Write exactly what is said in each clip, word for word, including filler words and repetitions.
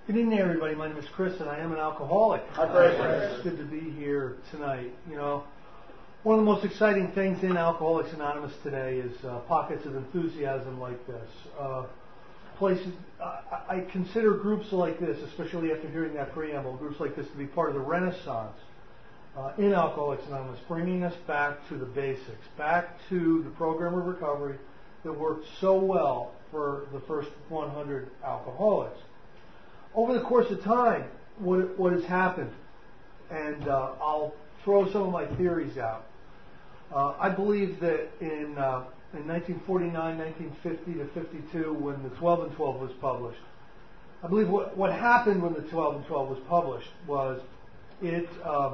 Good evening, everybody. My name is Chris, and I am an alcoholic. Hi, Chris. Uh, it's good to be here tonight. You know, one of the most exciting things in Alcoholics Anonymous today is uh, pockets of enthusiasm like this. Uh, places, I, I consider groups like this, especially after hearing that preamble, groups like this to be part of the Renaissance uh, in Alcoholics Anonymous, bringing us back to the basics, back to the program of recovery that worked so well for the first one hundred alcoholics. Over the course of time, what, what has happened, and uh, I'll throw some of my theories out. Uh, I believe that in uh, in nineteen forty-nine, nineteen fifty to fifty-two, when the twelve and twelve was published, I believe what, what happened when the twelve and twelve was published was it um,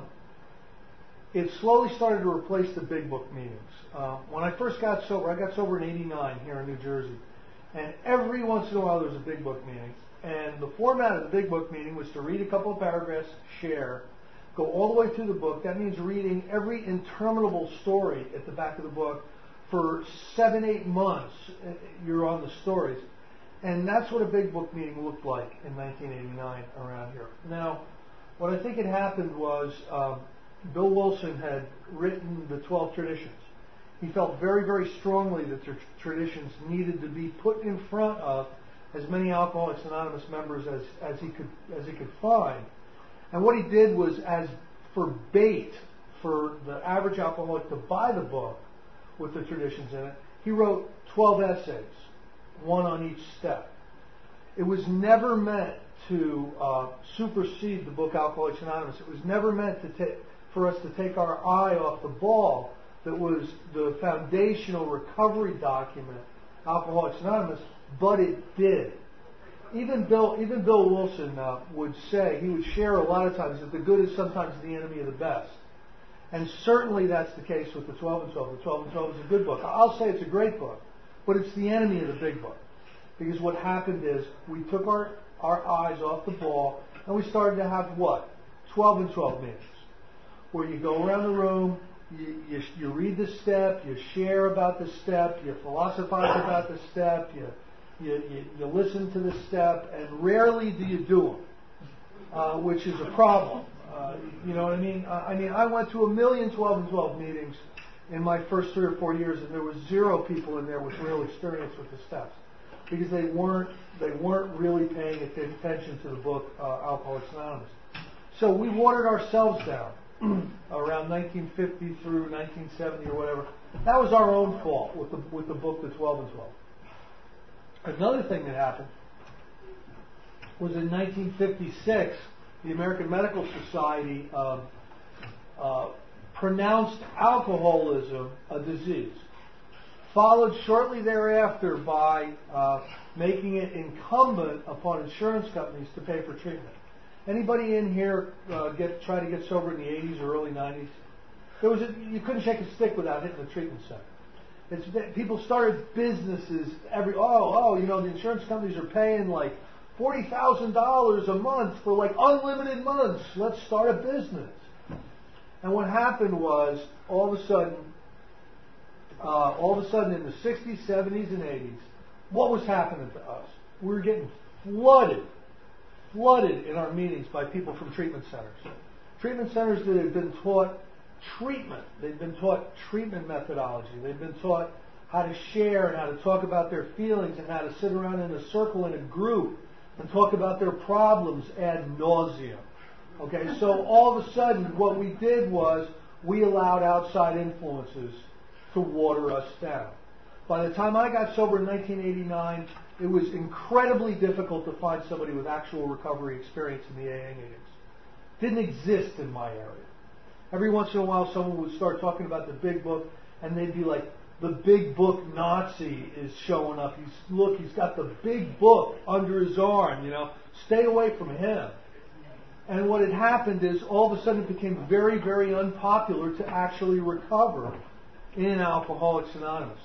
it slowly started to replace the big book meetings. Uh, when I first got sober, I got sober in eighty-nine here in New Jersey, and every once in a while there was a big book meeting. And the format of the big book meeting was to read a couple of paragraphs, share, go all the way through the book. That means reading every interminable story at the back of the book for seven, eight months. You're on the stories. And that's what a big book meeting looked like in nineteen eighty-nine around here. Now, what I think had happened was um, Bill Wilson had written the twelve traditions. He felt very, very strongly that the traditions needed to be put in front of as many Alcoholics Anonymous members as, as he could as he could find. And what he did was, as for bait for the average alcoholic to buy the book with the traditions in it, he wrote twelve essays, one on each step. It was never meant to uh, supersede the book Alcoholics Anonymous. It was never meant to ta- for us to take our eye off the ball that was the foundational recovery document, Alcoholics Anonymous, but it did. Even Bill, even Bill Wilson uh, would say, he would share a lot of times that the good is sometimes the enemy of the best. And certainly that's the case with the twelve and twelve. The twelve and twelve is a good book. I'll say it's a great book, but it's the enemy of the big book. Because what happened is we took our, our eyes off the ball and we started to have what? twelve and twelve meetings. Where you go around the room, you, you, you read the step, you share about the step, you philosophize about the step, you You, you, you listen to the step, and rarely do you do them, uh, which is a problem. Uh, you know what I mean? I, I mean, I went to a million twelve and twelve meetings in my first three or four years, and there was zero people in there with real experience with the steps, because they weren't they weren't really paying attention to the book uh, Alcoholics Anonymous. So we watered ourselves down around nineteen fifty through nineteen seventy or whatever. That was our own fault with the with the book, the twelve and twelve. Another thing that happened was in nineteen fifty-six, the American Medical Society uh, uh, pronounced alcoholism a disease, followed shortly thereafter by uh, making it incumbent upon insurance companies to pay for treatment. Anybody in here uh, get try to get sober in the eighties or early nineties? There was a, you couldn't shake a stick without hitting the treatment center. It's, people started businesses every, oh, oh, you know, the insurance companies are paying like forty thousand dollars a month for like unlimited months. Let's start a business. And what happened was, all of a sudden, uh, all of a sudden in the sixties, seventies, and eighties, what was happening to us? We were getting flooded, flooded in our meetings by people from treatment centers. Treatment centers that had been taught treatment. They've been taught treatment methodology. They've been taught how to share and how to talk about their feelings and how to sit around in a circle in a group and talk about their problems ad nauseum. Okay, so all of a sudden what we did was we allowed outside influences to water us down. By the time I got sober in nineteen eighty-nine, it was incredibly difficult to find somebody with actual recovery experience in the A A meetings. Didn't exist in my area. Every once in a while, someone would start talking about the big book, and they'd be like, the big book Nazi is showing up. He's, look, he's got the big book under his arm, you know. Stay away from him. And what had happened is, all of a sudden, it became very, very unpopular to actually recover in Alcoholics Anonymous.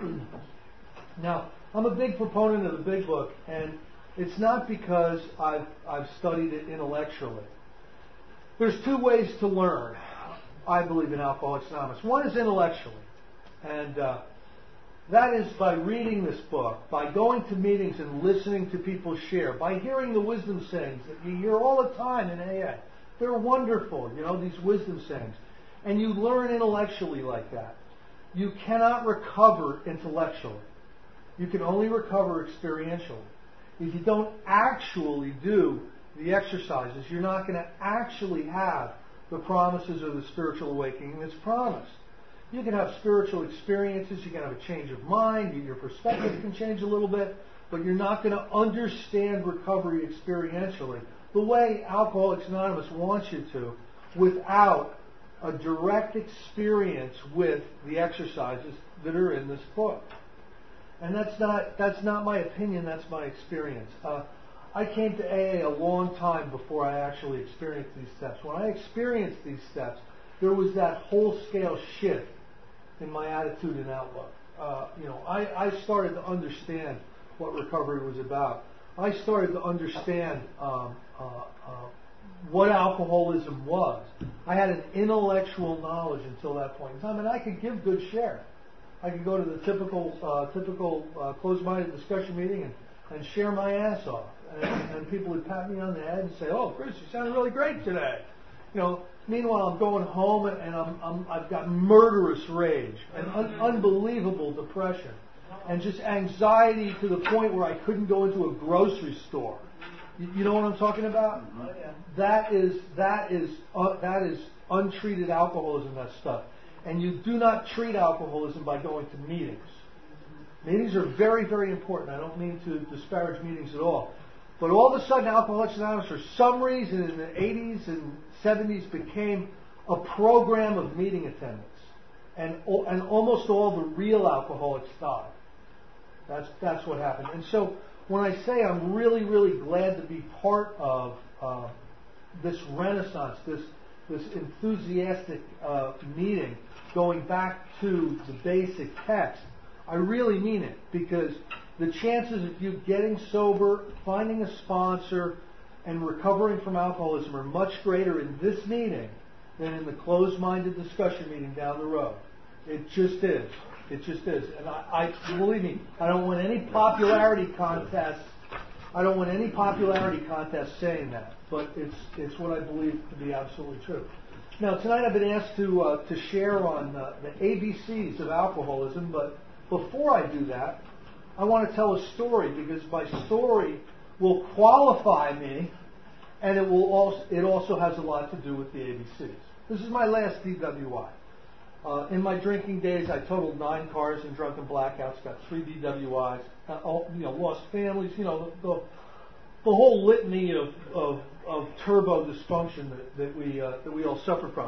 Now, I'm a big proponent of the big book, and it's not because I've, I've studied it intellectually. There's two ways to learn, I believe, in Alcoholics Anonymous. One is intellectually. And uh, That is by reading this book, by going to meetings and listening to people share, by hearing the wisdom sayings that you hear all the time in A A. They're wonderful, you know, these wisdom sayings. And you learn intellectually like that. You cannot recover intellectually. You can only recover experientially. If you don't actually do the exercises, you're not going to actually have the promises of the spiritual awakening that's promised. You can have spiritual experiences, you can have a change of mind, your perspective can change a little bit, but you're not going to understand recovery experientially the way Alcoholics Anonymous wants you to without a direct experience with the exercises that are in this book. And that's not that's not my opinion, that's my experience. Uh, I came to A A a long time before I actually experienced these steps. When I experienced these steps, there was that whole-scale shift in my attitude and outlook. Uh, you know, I, I started to understand what recovery was about. I started to understand um, uh, uh, what alcoholism was. I had an intellectual knowledge until that point in time, and I could give good share. I could go to the typical uh, typical uh, closed-minded discussion meeting and, and share my ass off. And, and people would pat me on the head and say, "Oh, Chris, you sounded really great today." You know, meanwhile, I'm going home and, and I'm, I'm, I've got murderous rage and un- unbelievable depression and just anxiety to the point where I couldn't go into a grocery store. You, you know what I'm talking about? Oh, yeah. That is that is uh, that is untreated alcoholism. That stuff. And you do not treat alcoholism by going to meetings. Meetings are very, very important. I don't mean to disparage meetings at all. But all of a sudden, Alcoholics Anonymous, for some reason, in the eighties and seventies, became a program of meeting attendance. And, and almost all the real alcoholics died. That's, that's what happened. And so when I say I'm really, really glad to be part of uh, this renaissance, this, this enthusiastic uh, meeting, going back to the basic text, I really mean it, because the chances of you getting sober, finding a sponsor, and recovering from alcoholism are much greater in this meeting than in the closed-minded discussion meeting down the road. It just is. It just is. And I, I believe me, I don't want any popularity contests. I don't want any popularity contest saying that, but it's it's what I believe to be absolutely true. Now, tonight I've been asked to uh, to share on uh, the A B Cs of alcoholism, but before I do that, I want to tell a story, because my story will qualify me, and it will also it also has a lot to do with the A B Cs. This is my last D W I. Uh, in my drinking days, I totaled nine cars in drunken blackouts, got three D W Is, uh, all, you know, lost families, you know, the, the, the whole litany of, of, of turbo dysfunction that, that we uh, that we all suffer from.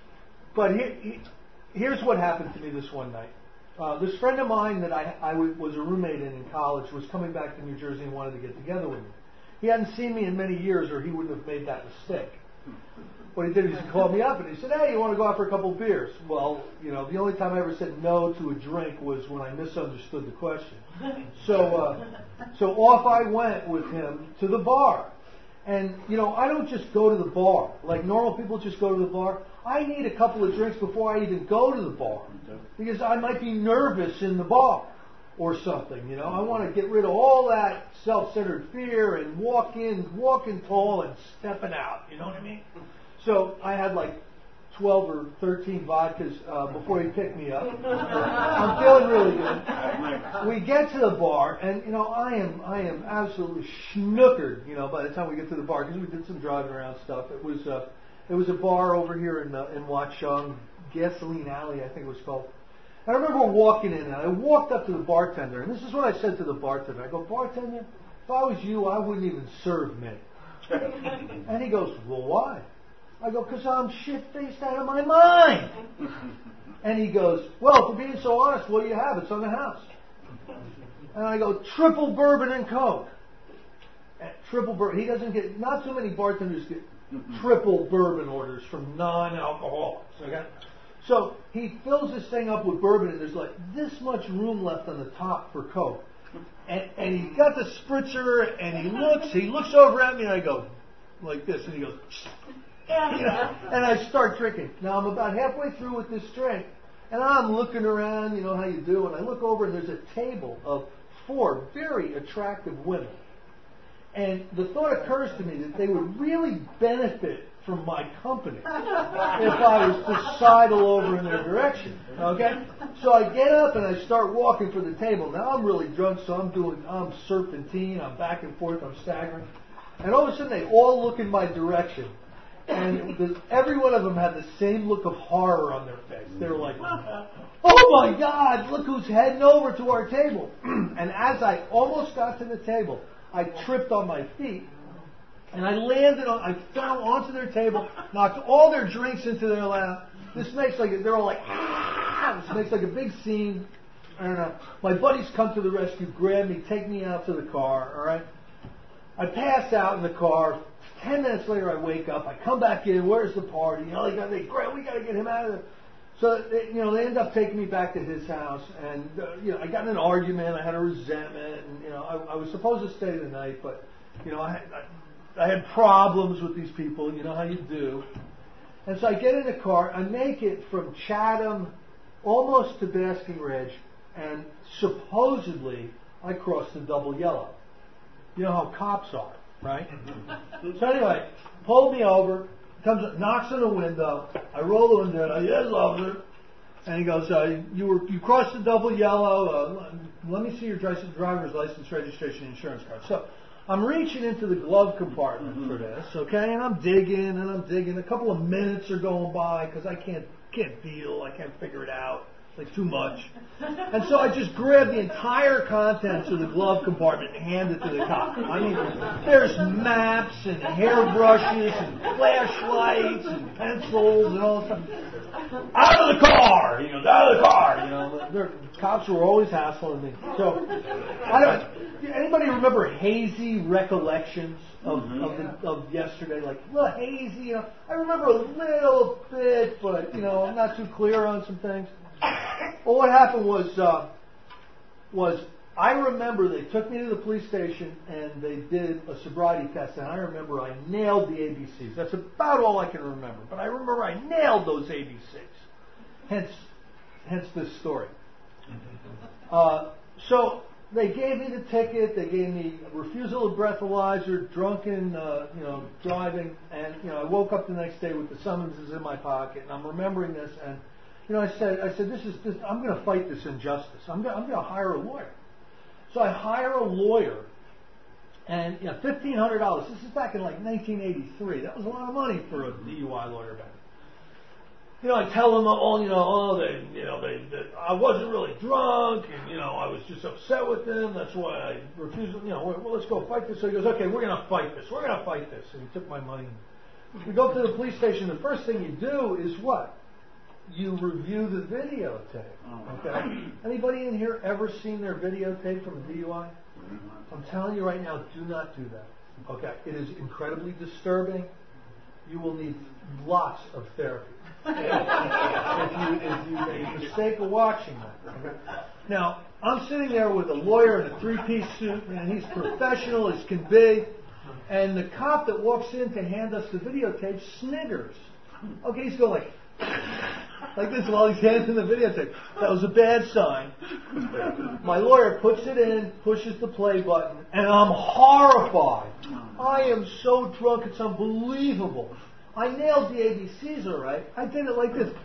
But he, he, here's what happened to me this one night. Uh, this friend of mine that I, I w- was a roommate in in college was coming back to New Jersey and wanted to get together with me. He hadn't seen me in many years, or he wouldn't have made that mistake. What he did is he called me up and he said, "Hey, you want to go out for a couple of beers?" Well, you know, the only time I ever said no to a drink was when I misunderstood the question. So, uh, so off I went with him to the bar. And, you know, I don't just go to the bar. Like normal people just go to the bar. I need a couple of drinks before I even go to the bar, because I might be nervous in the bar or something, you know. I want to get rid of all that self-centered fear and walk in, walking tall and stepping out, you know what I mean? So I had like twelve or thirteen vodkas uh, before he picked me up. I'm feeling really good. We get to the bar, and you know I am I am absolutely snookered. You know, by the time we get to the bar, because we did some driving around stuff. It was uh, it was a bar over here in uh, in Watchung, Gasoline Alley, I think it was called. And I remember walking in, and I walked up to the bartender, and this is what I said to the bartender. I go, "Bartender, if I was you, I wouldn't even serve me." And he goes, "Well, why?" I go, "Because I'm shit-faced out of my mind." And he goes, "Well, for being so honest, what do you have? It's on the house." And I go, "Triple bourbon and Coke." And triple bourbon. He doesn't get, not too many bartenders get triple bourbon orders from non-alcoholics. Okay? So he fills this thing up with bourbon, and there's like this much room left on the top for Coke. And, and he's got the spritzer, and he looks, he looks over at me, and I go, like this, and he goes, you know, and I start drinking. Now I'm about halfway through with this drink, And I'm looking around, you know how you do, and I look over and there's a table of four very attractive women. And the thought occurs to me that they would really benefit from my company if I was to sidle over in their direction. Okay? So I get up and I start walking for the table. Now I'm really drunk, so I'm doing, I'm serpentine, I'm back and forth, I'm staggering. And all of a sudden they all look in my direction. And the, every one of them had the same look of horror on their face. They were like, oh my God, look who's heading over to our table. And as I almost got to the table, I tripped on my feet. And I landed on, I fell onto their table, knocked all their drinks into their lap. This makes like, they're all like, ah! This makes like a big scene. And uh, my buddies come to the rescue, grab me, take me out to the car, all right? I pass out in the car. Ten minutes later, I wake up. I come back in. Where's the party? You know, they got, they, Grant, we got to get him out of there. So, they, you know, they end up taking me back to his house. And, uh, you know, I got in an argument. I had a resentment. And, you know, I, I was supposed to stay the night, but, you know, I, I I had problems with these people, you know how you do. And so I get in the car, I make it from Chatham almost to Basking Ridge, and supposedly I cross the double yellow. You know how cops are, right? So anyway, pulled me over, comes up, knocks on the window, I roll the window down, yes, officer. And he goes, uh, you were you crossed the double yellow, uh, let me see your driver's license, registration, insurance card. So I'm reaching into the glove compartment mm-hmm. for this, okay, and I'm digging and I'm digging. A couple of minutes are going by because I can't can't deal, I can't figure it out. It's like too much. And so I just grab the entire contents of the glove compartment and hand it to the cop. I mean, there's maps and hairbrushes and flashlights and pencils and all that stuff. Out of the car! He goes, out of the car! You know, the cops were always hassling me. So, I don't, anybody remember hazy recollections of mm-hmm. of, the, of yesterday? Like, a little hazy, you know. I remember a little bit, but, you know, I'm not too clear on some things. Well, what happened was, uh, was I remember they took me to the police station and they did a sobriety test, and I remember I nailed the A B Cs. That's about all I can remember, but I remember I nailed those A B Cs. Hence, hence this story. Uh, so they gave me the ticket. They gave me a refusal of breathalyzer, drunken, uh, you know, driving, and you know, I woke up the next day with the summonses in my pocket, and I'm remembering this, and you know, I said, I said, this is, this, I'm going to fight this injustice. I'm going, I'm going to hire a lawyer. So I hire a lawyer, and you know, fifteen hundred dollars. This is back in like nineteen eighty-three. That was a lot of money for a D U I lawyer back then. You know, I tell them, oh, you know, oh, they, you know, they, they, I wasn't really drunk, and you know, I was just upset with them. That's why I refused. You know, well, let's go fight this. So he goes, okay, we're going to fight this. We're going to fight this. And he took my money. We go to the police station. The first thing you do is what? You review the videotape. Okay. Anybody in here ever seen their videotape from a D U I? I'm telling you right now, do not do that. Okay. It is incredibly disturbing. You will need lots of therapy if you if you make a mistake of watching that. Okay. Now, I'm sitting there with a lawyer in a three-piece suit, and he's professional as can be. And the cop that walks in to hand us the videotape sniggers. Okay, he's going like. Like this while he's handing the videotape. That was a bad sign. My lawyer puts it in, pushes the play button, and I'm horrified. I am so drunk, it's unbelievable. I nailed the A B Cs all right. I did it like this.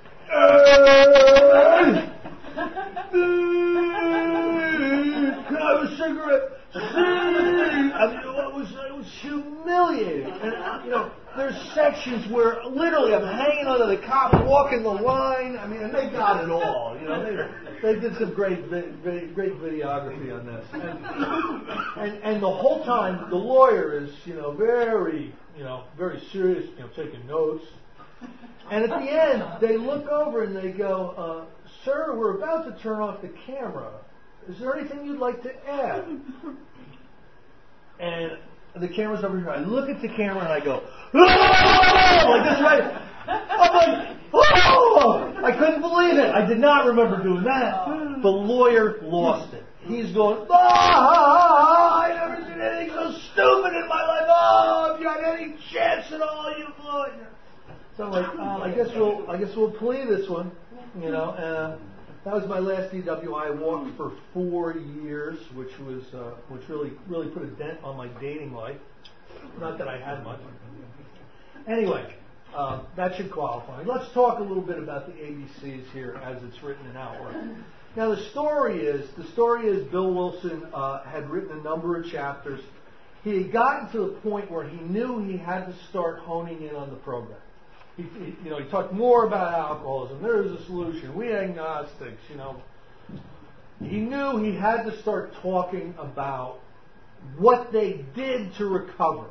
Can I have a cigarette? I mean, it was, it was humiliating. And, you know, there's sections where literally I'm hanging onto the cop, walking the line. I mean, and they got it all. You know, they, they did some great, great, great videography on this. And, and, and the whole time, the lawyer is, you know, very, you know, very serious, you know, taking notes. And at the end, they look over and they go, uh, sir, we're about to turn off the camera. Is there anything you'd like to add? And the camera's over here. I look at the camera and I go, oh! Like this, right? I'm like, oh! I couldn't believe it. I did not remember doing that. The lawyer lost it. He's going, ah! I never seen anything so stupid in my life. Oh, if you had any chance at all, you blew it. So I'm like, uh, I guess we'll, I guess we'll plea this one. You know, uh, that was my last D W I. I walked for four years, which was uh, which really really put a dent on my dating life. Not that I had much. Anyway, uh, that should qualify. Let's talk a little bit about the A B Cs here as it's written in Outward. Now the story is the story is Bill Wilson uh, had written a number of chapters. He had gotten to the point where he knew he had to start honing in on the program. He, he, you know, he talked more about alcoholism. There is a solution. We agnostics, you know. He knew he had to start talking about what they did to recover.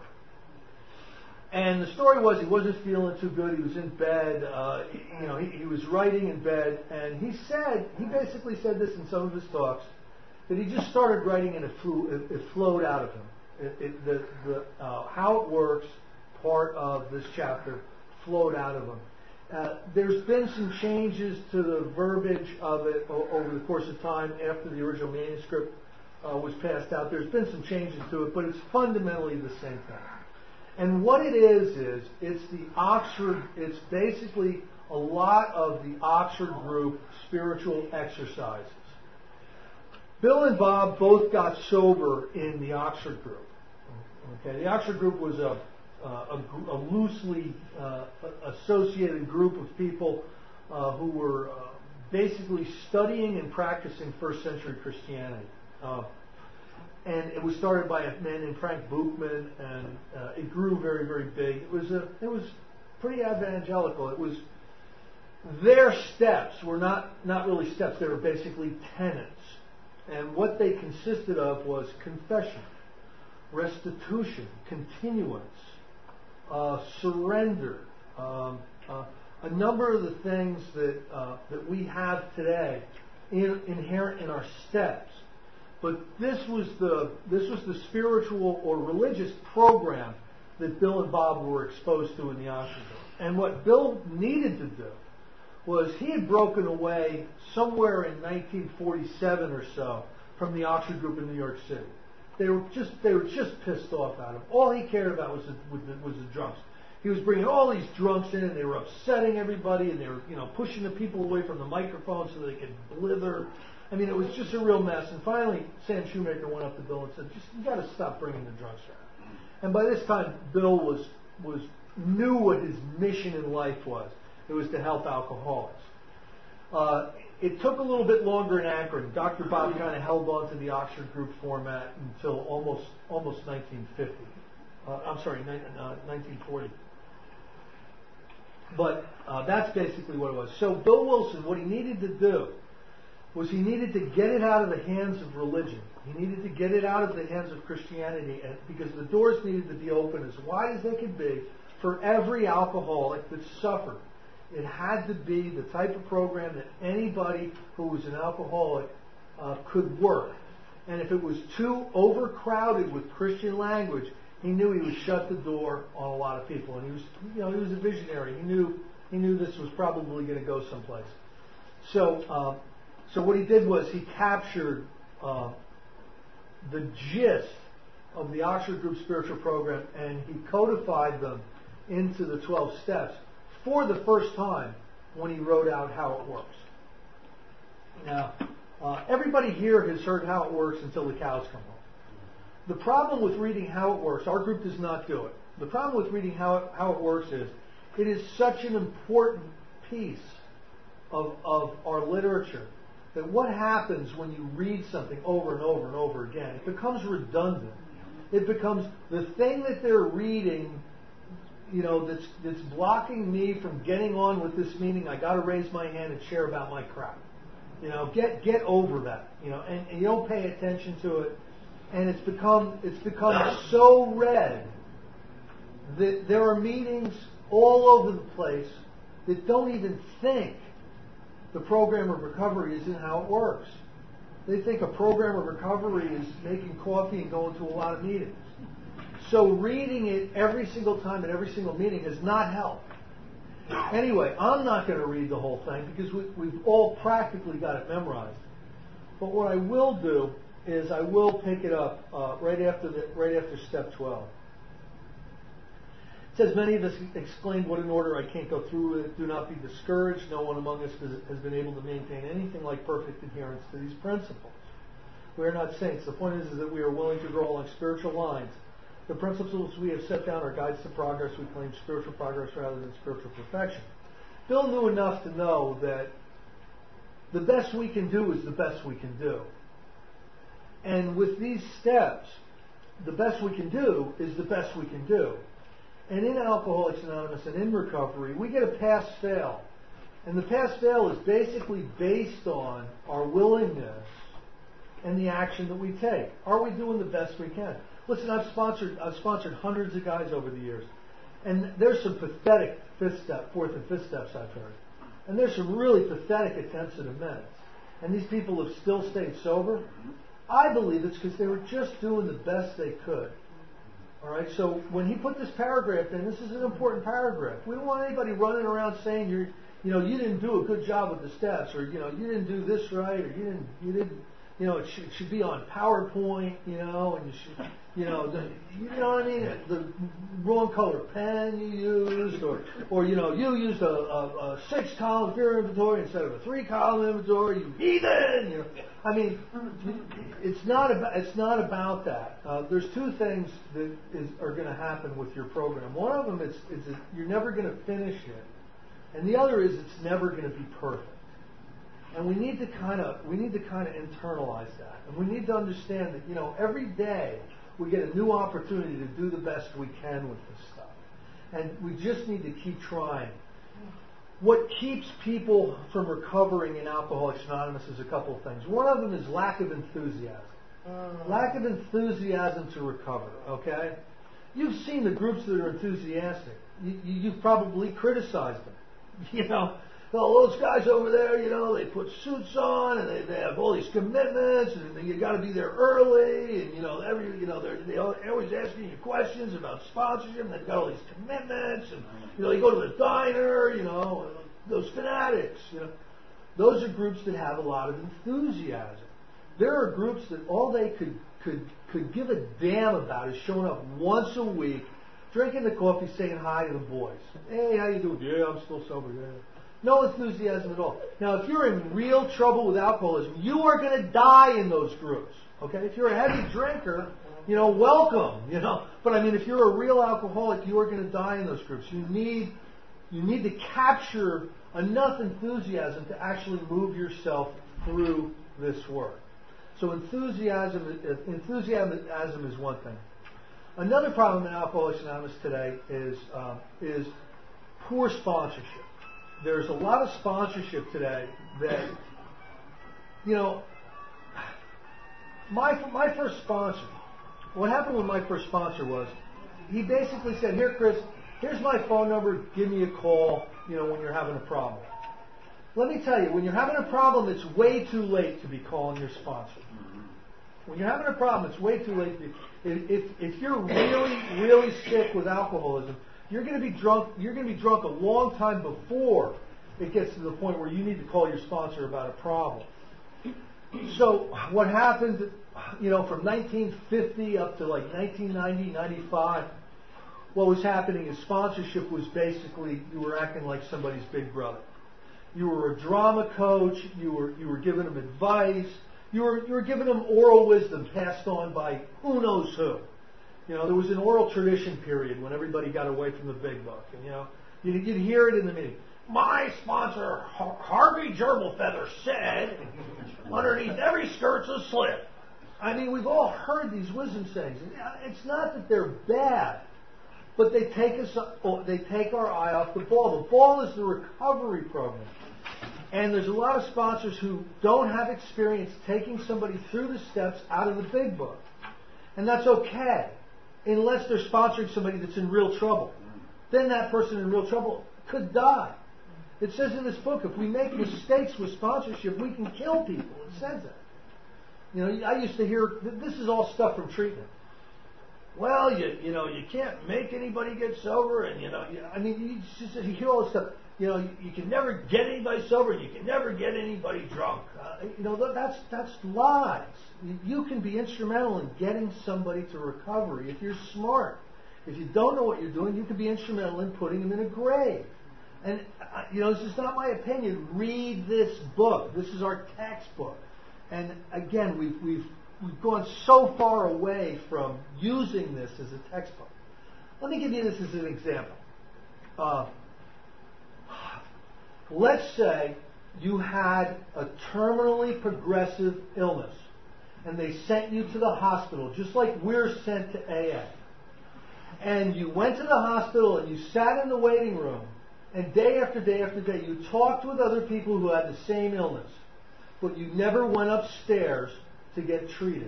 And the story was he wasn't feeling too good. He was in bed. Uh, you know, he, he was writing in bed, and he said he basically said this in some of his talks that he just started writing and it flew, it, it flowed out of him. It, it, the the uh, how it works part of this chapter flowed out of him. Uh, there's been some changes to the verbiage of it o- over the course of time after the original manuscript uh, was passed out. There's been some changes to it, but it's fundamentally the same thing. And what it is is it's the Oxford. It's basically a lot of the Oxford group spiritual exercises. Bill and Bob both got sober in the Oxford group. Okay, the Oxford group was a Uh, a, a loosely uh, associated group of people uh, who were uh, basically studying and practicing first century Christianity. Uh, and it was started by a man named Frank Buchman, and uh, it grew very, very big. It was a, it was pretty evangelical. It was their steps were not not really steps. They were basically tenets, and what they consisted of was confession, restitution, continuance. Uh, surrender, um, uh, a number of the things that uh, that we have today in, inherent in our steps. But this was the this was the spiritual or religious program that Bill and Bob were exposed to in the Oxford group. And what Bill needed to do was he had broken away somewhere in nineteen forty-seven or so from the Oxford group in New York City. They were just they were just pissed off at him. All he cared about was the, was the, was the drunks. He was bringing all these drunks in, and they were upsetting everybody, and they were you know pushing the people away from the microphone so they could blither. I mean, it was just a real mess. And finally, Sam Shoemaker went up to Bill and said, "Just you got to stop bringing the drunks around." And by this time, Bill was was knew what his mission in life was. It was to help alcoholics. Uh, It took a little bit longer in Akron. Doctor Bob kind of held on to the Oxford group format until almost almost nineteen fifty. Uh, I'm sorry, nineteen forty. But uh, that's basically what it was. So Bill Wilson, what he needed to do was he needed to get it out of the hands of religion. He needed to get it out of the hands of Christianity, and because the doors needed to be open as wide as they could be for every alcoholic that suffered. It had to be the type of program that anybody who was an alcoholic uh, could work. And if it was too overcrowded with Christian language, he knew he would shut the door on a lot of people. And he was, you know, he was a visionary. He knew he knew this was probably going to go someplace. So, uh, so what he did was he captured uh, the gist of the Oxford Group spiritual program, and he codified them into the twelve steps. For the first time when he wrote out how it works. Now, uh, everybody here has heard how it works until the cows come home. The problem with reading how it works, our group does not do it. The problem with reading how it, how it works is it is such an important piece of, of our literature that what happens when you read something over and over and over again, it becomes redundant. It becomes the thing that they're reading you know, that's that's blocking me from getting on with this meeting. I got to raise my hand and share about my crap. You know, get get over that. You know, and, and you don't pay attention to it, and it's become it's become so red that there are meetings all over the place that don't even think the program of recovery isn't how it works. They think a program of recovery is making coffee and going to a lot of meetings. So reading it every single time at every single meeting has not helped. Anyway, I'm not going to read the whole thing because we, we've all practically got it memorized. But what I will do is I will pick it up uh, right after the, right after step twelve. It says, many of us exclaimed, what an order, I can't go through it. Do not be discouraged. No one among us has been able to maintain anything like perfect adherence to these principles. We are not saints. The point is, is that we are willing to grow along spiritual lines. The principles we have set down are guides to progress. We claim spiritual progress rather than spiritual perfection. Bill knew enough to know that the best we can do is the best we can do. And with these steps, the best we can do is the best we can do. And in Alcoholics Anonymous and in recovery, we get a pass-fail. And the pass-fail is basically based on our willingness and the action that we take. Are we doing the best we can? Listen, I've sponsored I've sponsored hundreds of guys over the years. And there's some pathetic fifth step, fourth and fifth steps I've heard. And there's some really pathetic attempts at amends. And these people have still stayed sober. I believe it's because they were just doing the best they could. All right, so when he put this paragraph in, this is an important paragraph. We don't want anybody running around saying you're, you know, you didn't do a good job with the steps, or you know, you didn't do this right, or you didn't, you didn't, you know, it should, it should be on PowerPoint, you know, and you should, you know, the, you know what I mean, the wrong color pen you used, or, or you know, you used a, a, a six-column fear inventory instead of a three-column inventory, you heathen, you know. I mean, it's not about it's not about that. Uh, there's two things that is, are going to happen with your program. One of them is, is that you're never going to finish it, and the other is it's never going to be perfect. And we need to kind of we need to kind of internalize that, and we need to understand that you know every day we get a new opportunity to do the best we can with this stuff, and we just need to keep trying. What keeps people from recovering in Alcoholics Anonymous is a couple of things. One of them is lack of enthusiasm. Uh, lack of enthusiasm to recover, okay? You've seen the groups that are enthusiastic. You, you, you've probably criticized them. You know, well, those guys over there, you know, they put suits on and they, they have all these commitments and you got to be there early and, you know, every, you know, they're, they're always asking you questions about sponsorship and they've got all these commitments and, you know, you go to the diner, you know, those fanatics, you know. Those are groups that have a lot of enthusiasm. There are groups that all they could, could, could give a damn about is showing up once a week, drinking the coffee, saying hi to the boys. Hey, how you doing? Yeah, I'm still sober, yeah. No enthusiasm at all. Now, if you're in real trouble with alcoholism, you are going to die in those groups. Okay? If you're a heavy drinker, you know, welcome. You know, but I mean, if you're a real alcoholic, you are going to die in those groups. You need, you need to capture enough enthusiasm to actually move yourself through this work. So enthusiasm, enthusiasm is one thing. Another problem in Alcoholics Anonymous today is um, is poor sponsorship. There's a lot of sponsorship today that, you know, my my first sponsor, what happened with my first sponsor was, he basically said, here, Chris, here's my phone number, give me a call, you know, when you're having a problem. Let me tell you, when you're having a problem, it's way too late to be calling your sponsor. When you're having a problem, it's way too late to be, if, if you're really, really sick with alcoholism, You're going to be drunk. You're going to be drunk a long time before it gets to the point where you need to call your sponsor about a problem. So what happened, you know, from nineteen fifty up to like nineteen ninety, ninety-five, what was happening is sponsorship was basically you were acting like somebody's big brother. You were a drama coach. You were you were giving them advice. You were you were giving them oral wisdom passed on by who knows who. You know, there was an oral tradition period when everybody got away from the big book. And, you know, you'd, you'd hear it in the meeting. My sponsor, Harvey Gerblefeather, said, underneath every skirt's a slip. I mean, we've all heard these wisdom sayings. It's not that they're bad, but they take us, they take our eye off the ball. The ball is the recovery program. And there's a lot of sponsors who don't have experience taking somebody through the steps out of the big book. And that's okay, unless they're sponsoring somebody that's in real trouble. Then that person in real trouble could die. It says in this book, if we make mistakes with sponsorship, we can kill people. It says that. You know, I used to hear, this is all stuff from treatment. Well, you you know, you can't make anybody get sober, and you know, you, I mean, you just you hear all this stuff. You know, you, you can never get anybody sober, and you can never get anybody drunk. Uh, you know, that's that's lies. You, you can be instrumental in getting somebody to recovery if you're smart. If you don't know what you're doing, you could be instrumental in putting them in a grave. And, uh, you know, this is not my opinion. Read this book. This is our textbook. And again, we've, we've, we've gone so far away from using this as a textbook. Let me give you this as an example. Uh, let's say you had a terminally progressive illness, and they sent you to the hospital, just like we're sent to A A. And you went to the hospital and you sat in the waiting room, and day after day after day you talked with other people who had the same illness, but you never went upstairs to get treated.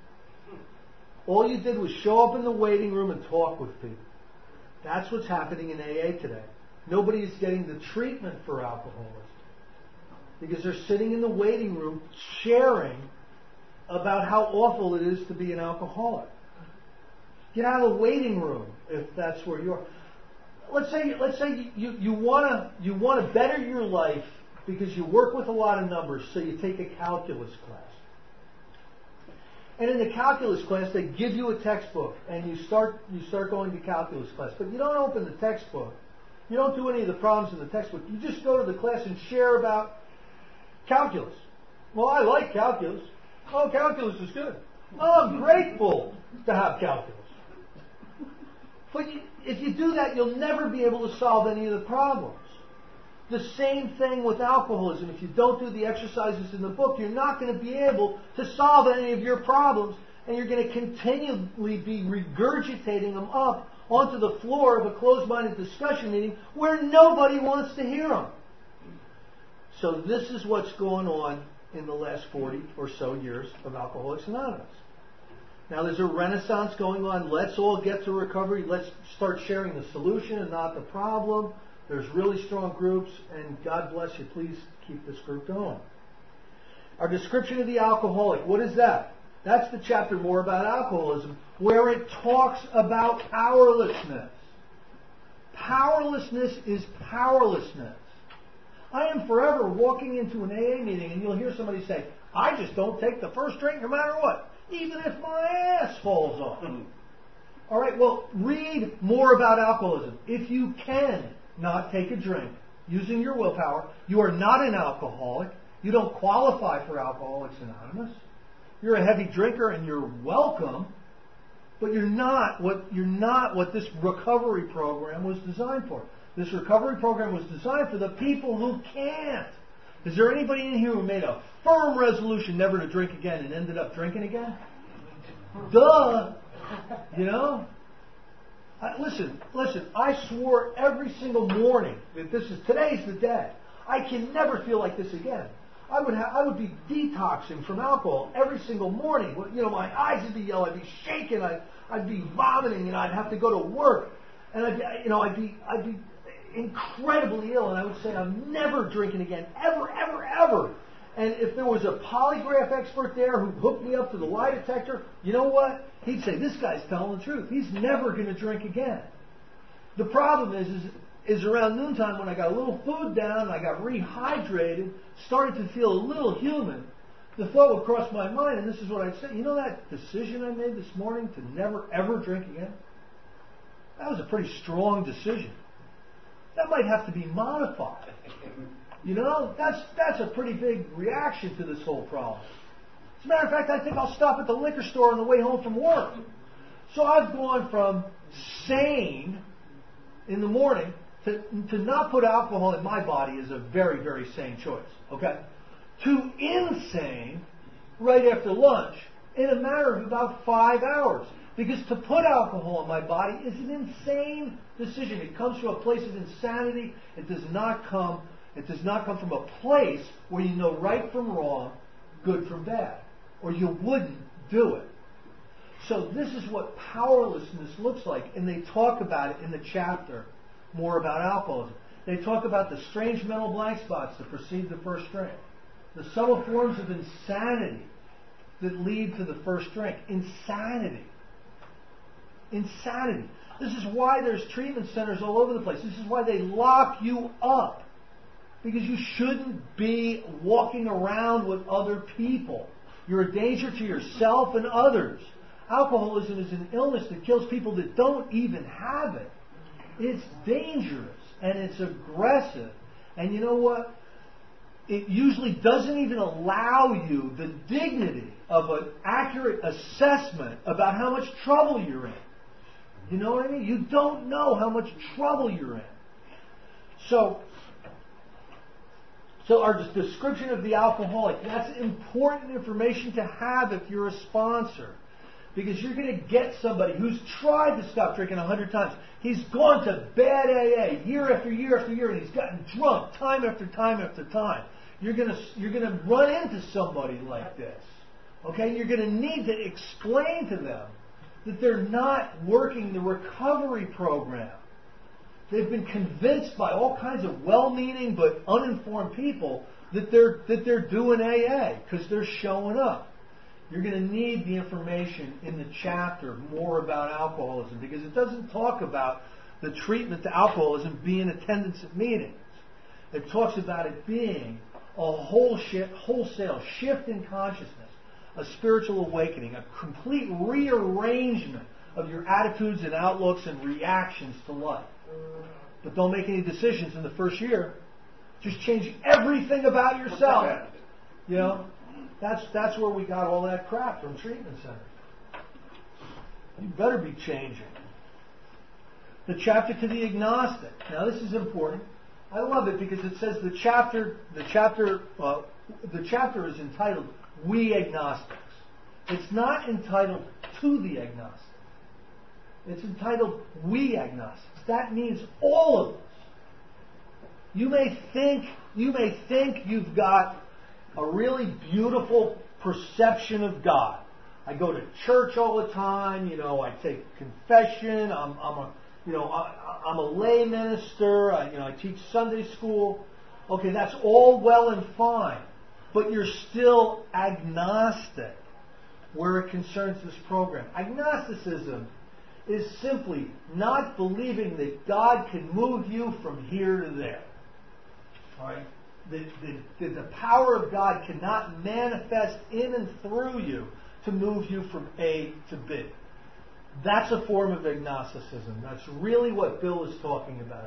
All you did was show up in the waiting room and talk with people. That's what's happening in A A today. Nobody is getting the treatment for alcoholism because they're sitting in the waiting room sharing about how awful it is to be an alcoholic. Get out of the waiting room if that's where you are. Let's say, let's say you, you want to you want to better your life because you work with a lot of numbers, so you take a calculus class. And in the calculus class, they give you a textbook, and you start you start going to calculus class. But you don't open the textbook. You don't do any of the problems in the textbook. You just go to the class and share about calculus. Well, I like calculus. Oh, calculus is good. Oh, I'm grateful to have calculus. But you, if you do that, you'll never be able to solve any of the problems. The same thing with alcoholism. If you don't do the exercises in the book, you're not going to be able to solve any of your problems, and you're going to continually be regurgitating them up onto the floor of a closed-minded discussion meeting where nobody wants to hear them. So this is what's going on in the last forty or so years of Alcoholics Anonymous. Now there's a renaissance going on. Let's all get to recovery. Let's start sharing the solution and not the problem. There's really strong groups, and God bless you. Please keep this group going. Our description of the alcoholic, what is that? That's the chapter more about alcoholism, where it talks about powerlessness. Powerlessness is powerlessness. I am forever walking into an A A meeting, and you'll hear somebody say, I just don't take the first drink no matter what, even if my ass falls off. All right, well, read more about alcoholism. If you can not take a drink using your willpower, you are not an alcoholic. You don't qualify for Alcoholics Anonymous. You're a heavy drinker, and you're welcome, but you're not what you're not what this recovery program was designed for. This recovery program was designed for the people who can't. Is there anybody in here who made a firm resolution never to drink again and ended up drinking again? Duh. You know? I, listen, listen, I swore every single morning that this is, today's the day. I can never feel like this again. I would have, I would be detoxing from alcohol every single morning. You know, my eyes would be yellow, I'd be shaking, I'd, I'd be vomiting, and I'd have to go to work. And I'd, you know, I'd be, I'd be incredibly ill, and I would say, I'm never drinking again, ever, ever, ever. And if there was a polygraph expert there who hooked me up to the lie detector, you know what? He'd say, this guy's telling the truth. He's never going to drink again. The problem is, is, is around noontime when I got a little food down, I got rehydrated, started to feel a little human, the thought would cross my mind, and this is what I'd say, you know that decision I made this morning to never, ever drink again? That was a pretty strong decision. That might have to be modified. You know, that's that's a pretty big reaction to this whole problem. As a matter of fact, I think I'll stop at the liquor store on the way home from work. So I've gone from sane in the morning to, to not put alcohol in my body is a very, very sane choice, okay? To insane right after lunch in a matter of about five hours. Because to put alcohol in my body is an insane decision. It comes from a place of insanity. It does not come, it does not come from a place where you know right from wrong, good from bad. Or you wouldn't do it. So this is what powerlessness looks like. And they talk about it in the chapter more about alcoholism. They talk about the strange mental blank spots that precede the first drink. The subtle forms of insanity that lead to the first drink. Insanity. Insanity. This is why there's treatment centers all over the place. This is why they lock you up. Because you shouldn't be walking around with other people. You're a danger to yourself and others. Alcoholism is an illness that kills people that don't even have it. It's dangerous and it's aggressive. And you know what? It usually doesn't even allow you the dignity of an accurate assessment about how much trouble you're in. You know what I mean? You don't know how much trouble you're in. So, so our description of the alcoholic, that's important information to have if you're a sponsor. Because you're going to get somebody who's tried to stop drinking a hundred times. He's gone to bad A A year after year after year, and he's gotten drunk time after time after time. You're going to you're going to run into somebody like this. Okay? You're going to need to explain to them that they're not working the recovery program. They've been convinced by all kinds of well-meaning but uninformed people that they're that they're doing A A because they're showing up. You're going to need the information in the chapter more about alcoholism because it doesn't talk about the treatment to alcoholism being attendance at meetings. It talks about it being a whole shift, wholesale shift in consciousness, a spiritual awakening, a complete rearrangement of your attitudes and outlooks and reactions to life. But don't make any decisions in the first year. Just change everything about yourself. You know? That's that's where we got all that crap from treatment centers. You better be changing. The chapter to the agnostic. Now this is important. I love it because it says the chapter the chapter uh, the chapter is entitled "We Agnostics." It's not entitled "To the Agnostic." It's entitled "We Agnostics." That means all of us. You may think you may think you've got a really beautiful perception of God. I go to church all the time. You know, I take confession. I'm, I'm a, you know, I, I'm a lay minister. I, you know, I teach Sunday school. Okay, that's all well and fine, but you're still agnostic where it concerns this program. Agnosticism is simply not believing that God can move you from here to there. All right. That the, the, the power of God cannot manifest in and through you to move you from A to B. That's a form of agnosticism. That's really what Bill is talking about in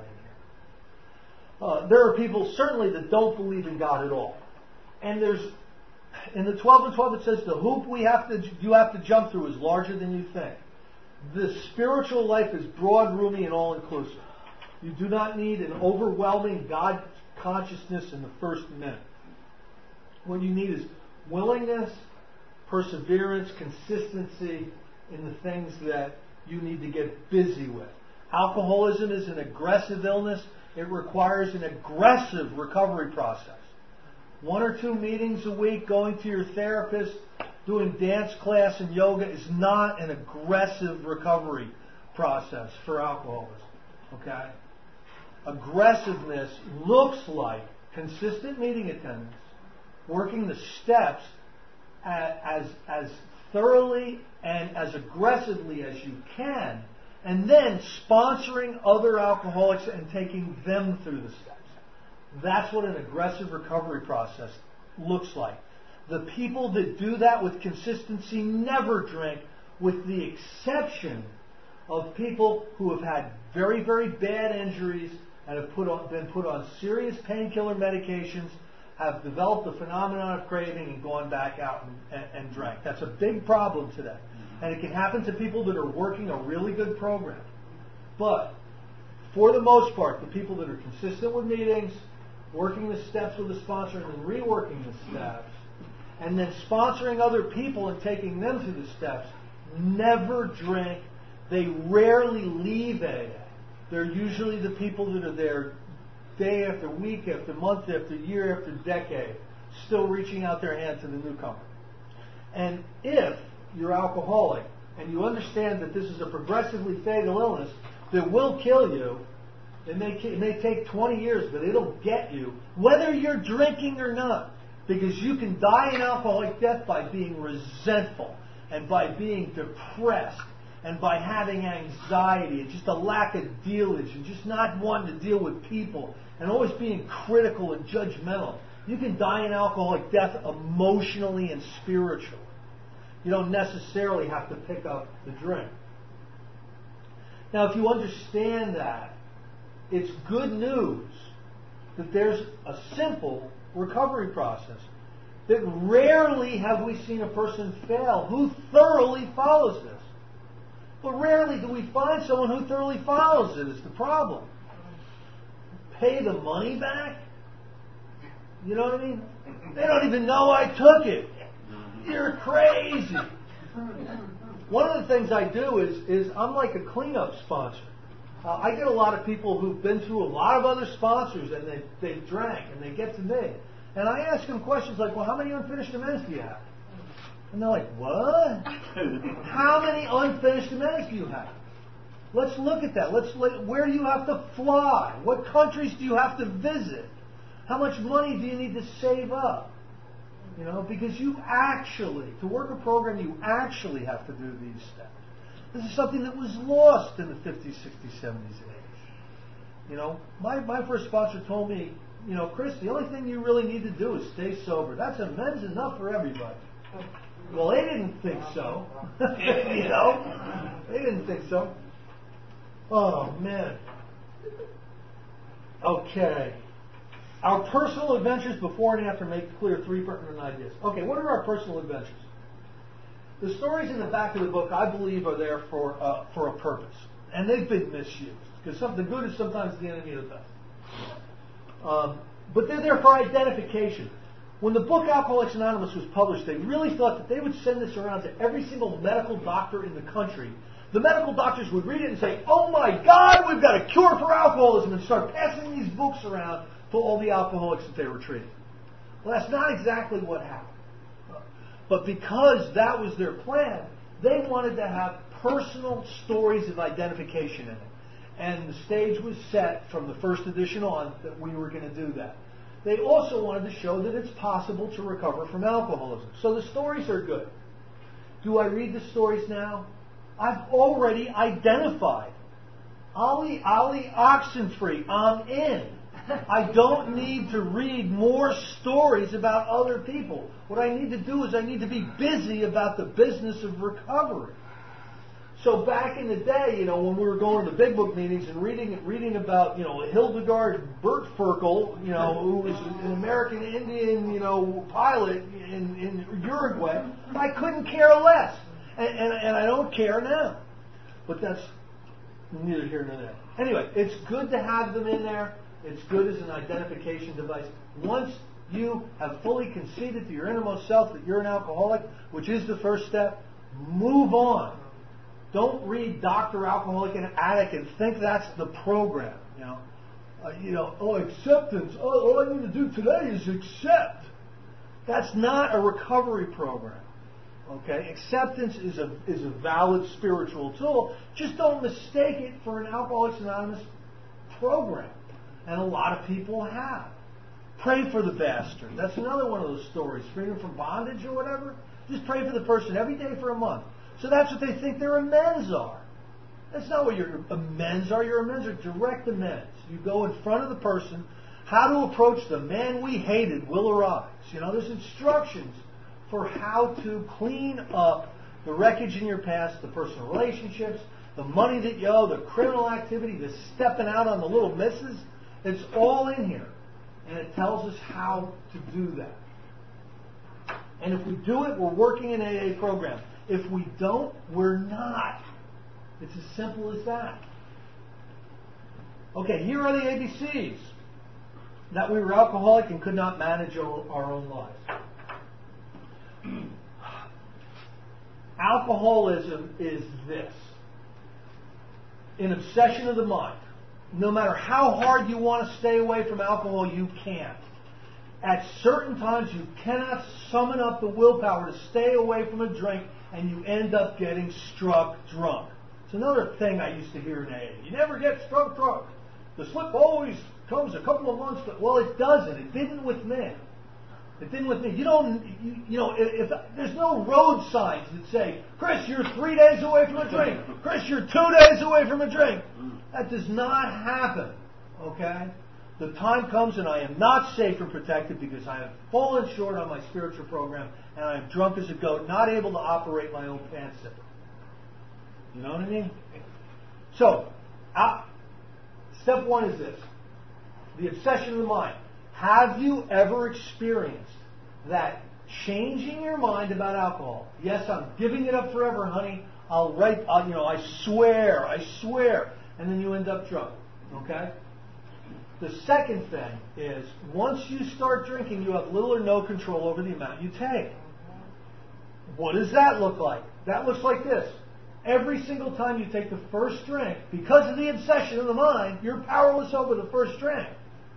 here. Uh, there are people certainly that don't believe in God at all. And there's, in the twelve and twelve it says the hoop we have to you have to jump through is larger than you think. The spiritual life is broad, roomy, and all-inclusive. You do not need an overwhelming God consciousness in the first minute. What you need is willingness, perseverance, consistency in the things that you need to get busy with. Alcoholism is an aggressive illness. It requires an aggressive recovery process. One or two meetings a week, going to your therapist, doing dance class and yoga is not an aggressive recovery process for alcoholism. Okay? Aggressiveness looks like consistent meeting attendance, working the steps as, as thoroughly and as aggressively as you can, and then sponsoring other alcoholics and taking them through the steps. That's what an aggressive recovery process looks like. The people that do that with consistency never drink, with the exception of people who have had very, very bad injuries and have put on, been put on serious painkiller medications, have developed a phenomenon of craving and gone back out and, and, and drank. That's a big problem today. And it can happen to people that are working a really good program. But for the most part, the people that are consistent with meetings, working the steps with the sponsor and then reworking the steps, and then sponsoring other people and taking them through the steps, never drink. They rarely leave A A. They're usually the people that are there day after week after month after year after decade, still reaching out their hand to the newcomer. And if you're alcoholic and you understand that this is a progressively fatal illness that will kill you, it may, it may take twenty years, but it'll get you, whether you're drinking or not. Because you can die an alcoholic death by being resentful and by being depressed and by having anxiety and just a lack of dealage and just not wanting to deal with people and always being critical and judgmental. You can die an alcoholic death emotionally and spiritually. You don't necessarily have to pick up the drink. Now, if you understand that, it's good news that there's a simple recovery process. That rarely have we seen a person fail who thoroughly follows this. But rarely do we find someone who thoroughly follows it is the problem. Pay the money back? You know what I mean? They don't even know I took it. You're crazy. One of the things I do is, is I'm like a cleanup sponsor. Uh, I get a lot of people who've been through a lot of other sponsors and they, they've drank and they get to me. And I ask them questions like, well, how many unfinished amends do you have? And they're like, what? How many unfinished amends do you have? Let's look at that. Let's look, where do you have to fly? What countries do you have to visit? How much money do you need to save up? You know, because you actually, to work a program, you actually have to do these steps. This is something that was lost in the fifties, sixties, seventies, eighties. You know, my, my first sponsor told me, you know, Chris, the only thing you really need to do is stay sober. That's amends enough for everybody. Well, they didn't think so. You know? They didn't think so. Oh, man. Okay. Our personal adventures before and after make clear three pertinent ideas. Okay, what are our personal adventures? The stories in the back of the book, I believe, are there for uh, for a purpose. And they've been misused. Because the good is sometimes the enemy of the best. Um, but they're there for identification. When the book Alcoholics Anonymous was published, they really thought that they would send this around to every single medical doctor in the country. The medical doctors would read it and say, oh my God, we've got a cure for alcoholism, and start passing these books around to all the alcoholics that they were treating. Well, that's not exactly what happened. But because that was their plan, they wanted to have personal stories of identification in it. And the stage was set from the first edition on that we were going to do that. They also wanted to show that it's possible to recover from alcoholism. So the stories are good. Do I read the stories now? I've already identified. Ali, Ali Oxenfree, I'm in. I don't need to read more stories about other people. What I need to do is I need to be busy about the business of recovery. So back in the day, you know, when we were going to the big book meetings and reading reading about, you know, Hildegard Bertferkel, you know, who was an American Indian, you know, pilot in, in Uruguay, I couldn't care less. And, and, and I don't care now. But that's neither here nor there. Anyway, it's good to have them in there. It's good as an identification device. Once you have fully conceded to your innermost self that you're an alcoholic, which is the first step, move on. Don't read Doctor Alcoholic and Addict and think that's the program. You know, uh, you know. Oh, acceptance. Oh, all I need to do today is accept. That's not a recovery program. Okay, acceptance is a is a valid spiritual tool. Just don't mistake it for an Alcoholics Anonymous program. And a lot of people have. Pray for the bastard. That's another one of those stories. Freedom from bondage or whatever. Just pray for the person every day for a month. So that's what they think their amends are. That's not what your amends are. Your amends are direct amends. You go in front of the person. How to approach the man we hated will arise. You know, there's instructions for how to clean up the wreckage in your past, the personal relationships, the money that you owe, the criminal activity, the stepping out on the little misses. It's all in here. And it tells us how to do that. And if we do it, we're working an A A program. If we don't, we're not. It's as simple as that. Okay, here are the A B Cs. That we were alcoholic and could not manage our own lives. Alcoholism is this. An obsession of the mind. No matter how hard you want to stay away from alcohol, you can't. At certain times, you cannot summon up the willpower to stay away from a drink, and you end up getting struck drunk. It's another thing I used to hear in A A. You never get struck drunk. The slip always comes a couple of months. But, well, it doesn't. It didn't with me. It didn't with me. You don't. You, you know, if, if there's no road signs that say, "Chris, you're three days away from a drink. Chris, you're two days away from a drink." That does not happen. Okay. the time comes and I am not safe and protected because I have fallen short on my spiritual program and I am drunk as a goat, not able to operate my own pants zipper. You know what I mean? So, uh, step one is this. The obsession of the mind. Have you ever experienced that changing your mind about alcohol? Yes, I'm giving it up forever, honey. I'll write, I'll, you know, I swear, I swear. And then you end up drunk. Okay? The second thing is, once you start drinking, you have little or no control over the amount you take. What does that look like? That looks like this. Every single time you take the first drink, because of the obsession of the mind, you're powerless over the first drink.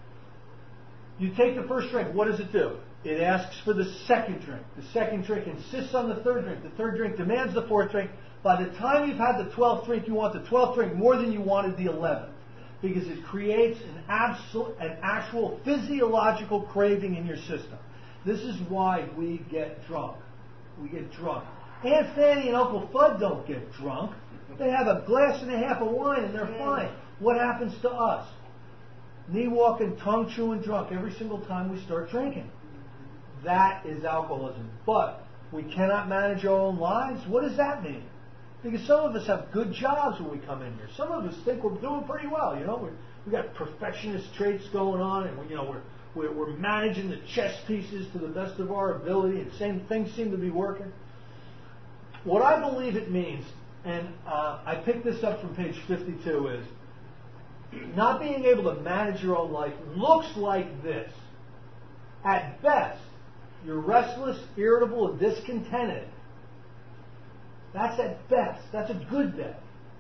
You take the first drink, what does it do? It asks for the second drink. The second drink insists on the third drink. The third drink demands the fourth drink. By the time you've had the twelfth drink, you want the twelfth drink more than you wanted the eleventh. Because it creates an, absolute, an actual physiological craving in your system. This is why we get drunk. We get drunk. Aunt Fanny and Uncle Fudd don't get drunk. They have a glass and a half of wine and they're fine. What happens to us? Knee walking, tongue chewing drunk every single time we start drinking. That is alcoholism. But we cannot manage our own lives. What does that mean? Because some of us have good jobs when we come in here. Some of us think we're doing pretty well. You know, we we got perfectionist traits going on, and we, you know we're, we're we're managing the chess pieces to the best of our ability, and same things seem to be working. What I believe it means, and uh, I picked this up from page fifty-two, is not being able to manage your own life looks like this. At best, you're restless, irritable, and discontented. That's at best. That's a good day.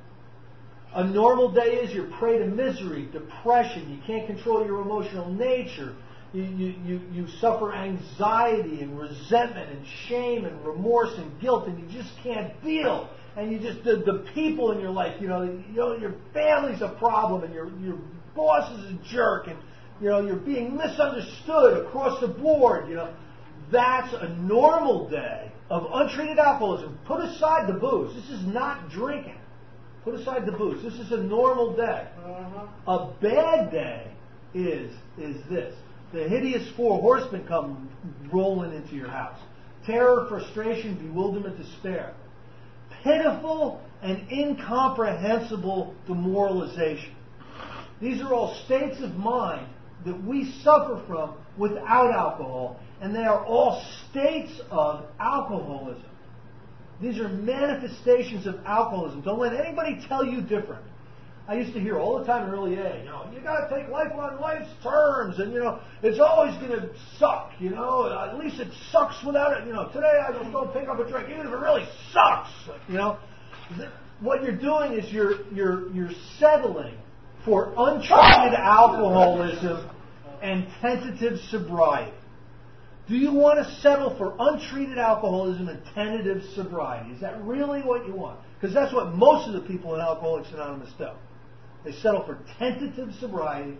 A normal day is you're prey to misery, depression. You can't control your emotional nature. You, you, you, you suffer anxiety and resentment and shame and remorse and guilt, and you just can't deal. And you just the, the people in your life, you know, you know, your family's a problem, and your your boss is a jerk, and you know you're being misunderstood across the board. You know, that's a normal day of untreated alcoholism. Put aside the booze. This is not drinking. Put aside the booze. This is a normal day. Uh-huh. A bad day is is this. The hideous four horsemen come rolling into your house. Terror, frustration, bewilderment, despair. Pitiful and incomprehensible demoralization. These are all states of mind that we suffer from without alcohol, and they are all states of alcoholism. These are manifestations of alcoholism. Don't let anybody tell you different. I used to hear all the time in early A, you know, you got to take life on life's terms, and you know, it's always going to suck. You know, at least it sucks without it. You know, today I just don't pick up a drink, even if it really sucks. You know, what you're doing is you're you're you're settling for untreated alcoholism and tentative sobriety. Do you want to settle for untreated alcoholism and tentative sobriety? Is that really what you want? Because that's what most of the people in Alcoholics Anonymous do. They settle for tentative sobriety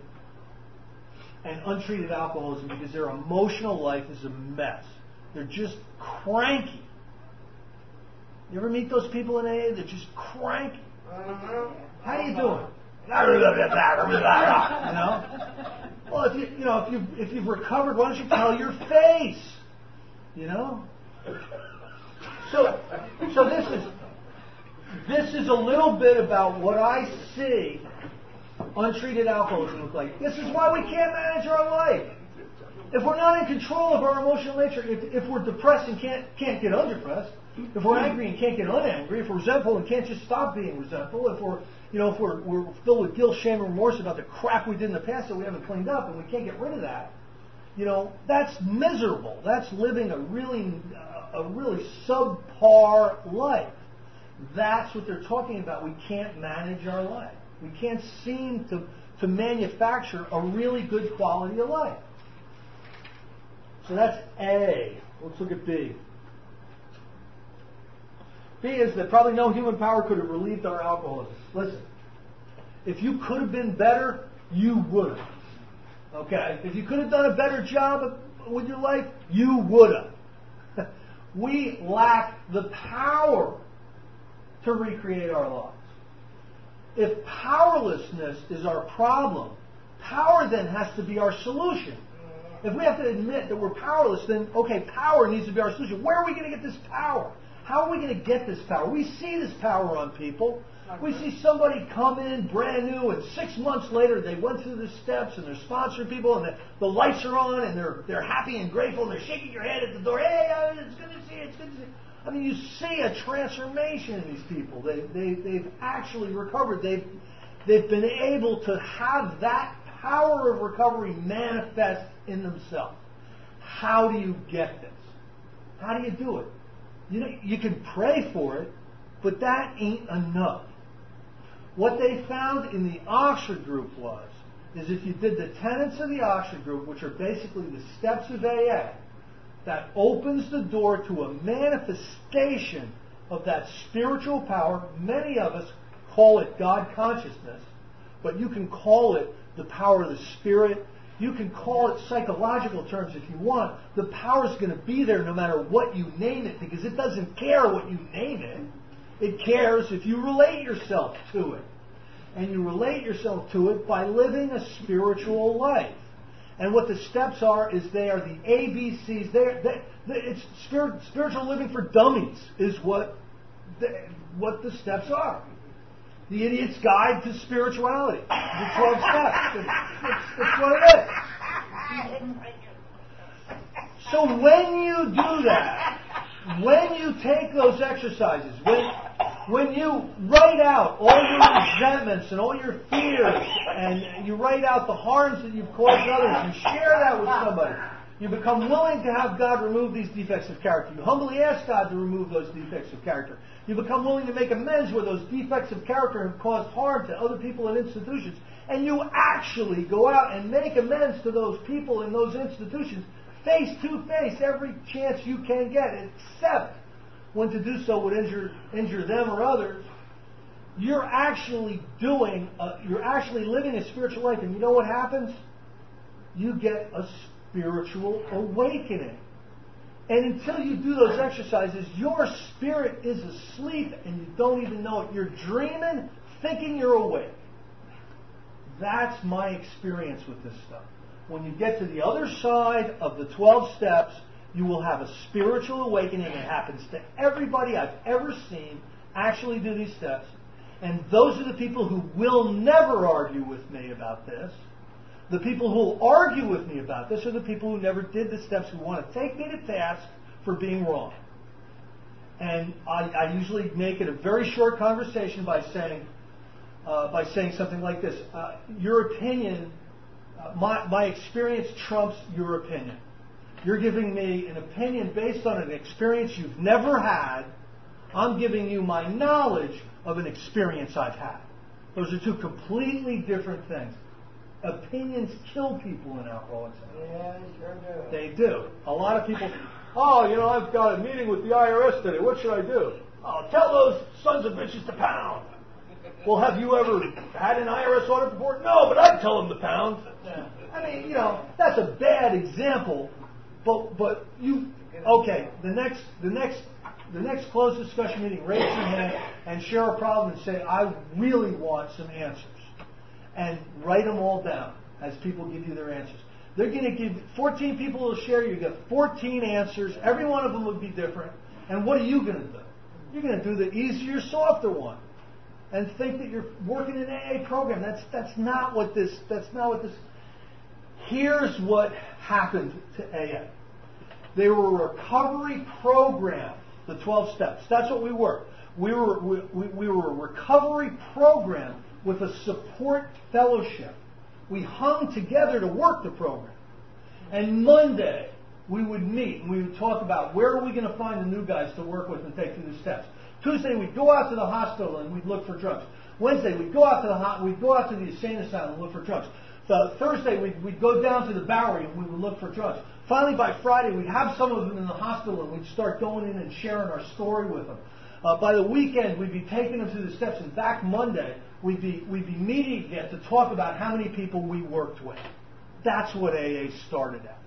and untreated alcoholism because their emotional life is a mess. They're just cranky. You ever meet those people in A A? They're just cranky. How are you doing? You know? Well, if you you know if you if you've recovered, why don't you tell your face? You know. So so this is this is a little bit about what I see untreated alcoholism look like. This is why we can't manage our life. If we're not in control of our emotional nature, if, if we're depressed and can't can't get undepressed, if we're angry and can't get unangry, if we're resentful and can't just stop being resentful, if we're you know if we're we're filled with guilt, shame, and remorse about the crap we did in the past that we haven't cleaned up, and we can't get rid of that, you know that's miserable. That's living a really a really subpar life. That's what they're talking about. We can't manage our life. We can't seem to to manufacture a really good quality of life. So that's A. Let's look at B. B is that probably no human power could have relieved our alcoholism. Listen, if you could have been better, you would have. Okay? If you could have done a better job with your life, you would have. We lack the power to recreate our lives. If powerlessness is our problem, Power then has to be our solution. If we have to admit that we're powerless, then, okay, power needs to be our solution. Where are we going to get this power? How are we going to get this power? We see this power on people. We see somebody come in brand new, and six months later they went through the steps, and they're sponsoring people, and the, the lights are on, and they're they're happy and grateful, and they're shaking your head at the door. Hey, it's good to see you. It's good to see you. I mean, you see a transformation in these people. They they they've actually recovered. They've they've been able to have that power of recovery manifest in themselves. How do you get this? How do you do it? You know, you can pray for it, but that ain't enough. What they found in the Oxford group was, is if you did the tenets of the Oxford group, which are basically the steps of A A, that opens the door to a manifestation of that spiritual power. Many of us call it God consciousness, but you can call it the power of the Spirit. You can call it psychological terms if you want. The power is going to be there no matter what you name it, because it doesn't care what you name it. It cares if you relate yourself to it. And you relate yourself to it by living a spiritual life. And what the steps are is they are the A B Cs. They're, they, it's spirit, spiritual living for dummies is what the, what the steps are. The Idiot's Guide to Spirituality. The twelve steps. That's, that's what it is. So when you do that, when you take those exercises, when when you write out all your resentments and all your fears, and you write out the harms that you've caused others, you share that with somebody, you become willing to have God remove these defects of character. You humbly ask God to remove those defects of character. You become willing to make amends where those defects of character have caused harm to other people and institutions. And you actually go out and make amends to those people and those institutions face to face every chance you can get, except when to do so would injure injure them or others. You're actually doing, a, you're actually living a spiritual life, and you know what happens? You get a spiritual awakening. And until you do those exercises, your spirit is asleep and you don't even know it. You're dreaming, thinking you're awake. That's my experience with this stuff. When you get to the other side of the twelve steps, you will have a spiritual awakening. It happens to everybody I've ever seen actually do these steps. And those are the people who will never argue with me about this. The people who will argue with me about this are the people who never did the steps, who want to take me to task for being wrong. And I, I usually make it a very short conversation by saying, uh, by saying something like this: uh, your opinion, uh, my, my experience trumps your opinion. You're giving me an opinion based on an experience you've never had. I'm giving you my knowledge of an experience I've had. Those are two completely different things. Opinions kill people in Alcoholics Anonymous. Yeah, they sure do. They do. A lot of people, oh, you know, I've got a meeting with the I R S today. What should I do? Oh, tell those sons of bitches to pound. Well, have you ever had an I R S audit report? No, but I'd tell them to pound. I mean, you know, that's a bad example, but but you, okay, the next, the next, the next closed discussion meeting, raise your hand and share a problem and say, I really want some answers. And write them all down as people give you their answers. They're going to give fourteen people will share. You get fourteen answers. Every one of them would be different. And what are you going to do? You're going to do the easier, softer one, and think that you're working an A A program. That's that's not what this. That's not what this. Here's what happened to A A. They were a recovery program. The twelve steps. That's what we were. We were we, we, we were a recovery program with a support fellowship. We hung together to work the program. And Monday, we would meet and we would talk about where are we going to find the new guys to work with and take through the steps. Tuesday, we'd go out to the hospital and we'd look for drugs. Wednesday, we'd go out to the ho- we'd go out to the insane asylum and look for drugs. The Thursday, we'd, we'd go down to the Bowery and we would look for drugs. Finally, by Friday, we'd have some of them in the hospital and we'd start going in and sharing our story with them. Uh, by the weekend, we'd be taking them through the steps, and back Monday, we'd be we'd be meeting again to talk about how many people we worked with. That's what A A started as.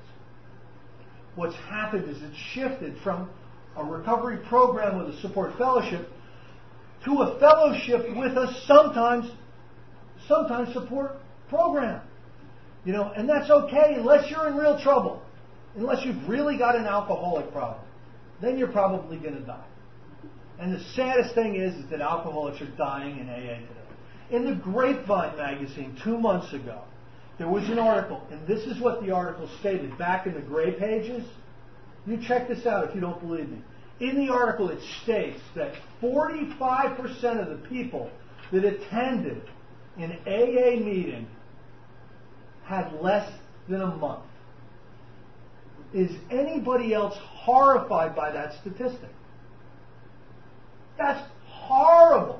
What's happened is it shifted from a recovery program with a support fellowship to a fellowship with a sometimes sometimes support program. You know, and that's okay unless you're in real trouble. Unless you've really got an alcoholic problem. Then you're probably going to die. And the saddest thing is, is that alcoholics are dying in A A today. In the Grapevine magazine two months ago, there was an article, and this is what the article stated back in the gray pages. You check this out if you don't believe me. In the article, it states that forty-five percent of the people that attended an A A meeting had less than a month. Is anybody else horrified by that statistic? That's horrible.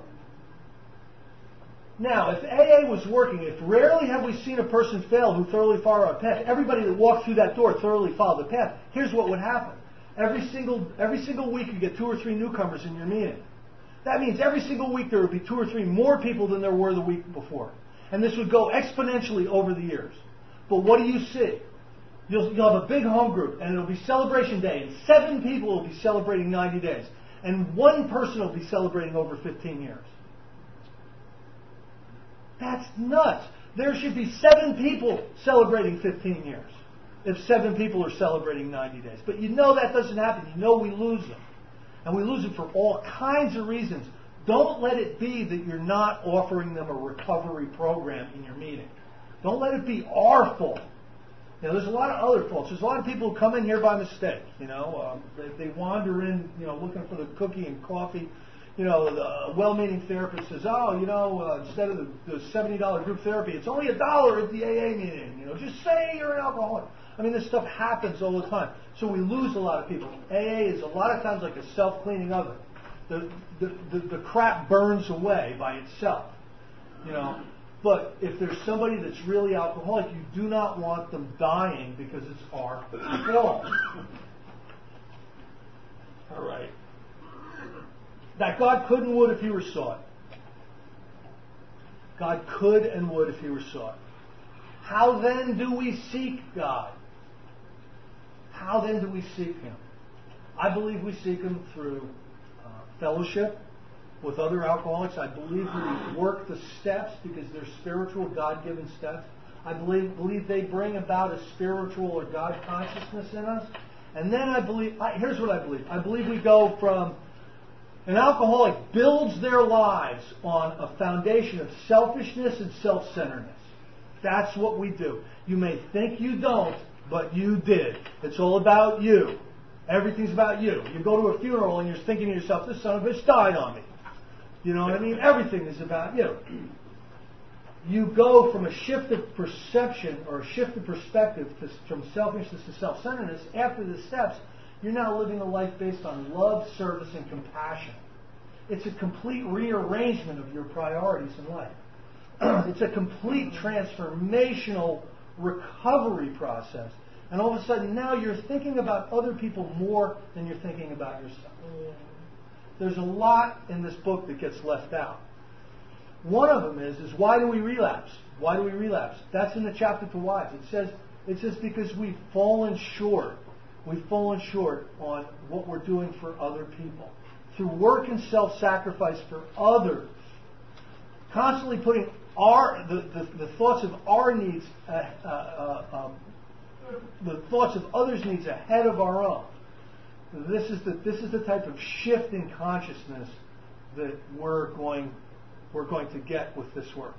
Now, if A A was working, if rarely have we seen a person fail who thoroughly followed our path, everybody that walked through that door thoroughly followed the path, here's what would happen. Every single, every single week you get two or three newcomers in your meeting. That means every single week there would be two or three more people than there were the week before. And this would go exponentially over the years. But what do you see? You'll, you'll have a big home group, and it'll be celebration day, and seven people will be celebrating ninety days, and one person will be celebrating over fifteen years. That's nuts. There should be seven people celebrating fifteen years if seven people are celebrating ninety days. But you know that doesn't happen. You know we lose them. And we lose them for all kinds of reasons. Don't let it be that you're not offering them a recovery program in your meeting. Don't let it be our fault. You know, there's a lot of other faults. There's a lot of people who come in here by mistake. You know, um, they, they wander in, you know, looking for the cookie and coffee. You know, the well-meaning therapist says, oh, you know, uh, instead of the, the seventy dollars group therapy, it's only a dollar at the A A meeting. You know, just say you're an alcoholic. I mean, this stuff happens all the time. So we lose a lot of people. A A is a lot of times like a self-cleaning oven. The, the, the, the crap burns away by itself. You know, but if there's somebody that's really alcoholic, you do not want them dying because it's our fault. All right. That God could and would if he were sought. God could and would if he were sought. How then do we seek God? How then do we seek him? I believe we seek him through uh, fellowship with other alcoholics. I believe we work the steps because they're spiritual, God-given steps. I believe, believe they bring about a spiritual or God consciousness in us. And then I believe, I, here's what I believe. I believe we go from an alcoholic builds their lives on a foundation of selfishness and self-centeredness. That's what we do. You may think you don't, but you did. It's all about you. Everything's about you. You go to a funeral and you're thinking to yourself, this son of a bitch died on me. You know what I mean? Everything is about you. You go from a shift of perception or a shift of perspective to, from selfishness to self-centeredness. After the steps, you're now living a life based on love, service, and compassion. It's a complete rearrangement of your priorities in life. It's a complete transformational recovery process. And all of a sudden now you're thinking about other people more than you're thinking about yourself. There's a lot in this book that gets left out. One of them is, is why do we relapse? Why do we relapse? That's in the chapter to wives. It says, it says because we've fallen short. We've fallen short on what we're doing for other people. Through work and self-sacrifice for others. Constantly putting our the, the, the thoughts of our needs, uh, uh, uh, um, the thoughts of others' needs ahead of our own. This is the this is the type of shift in consciousness that we're going we're going to get with this work.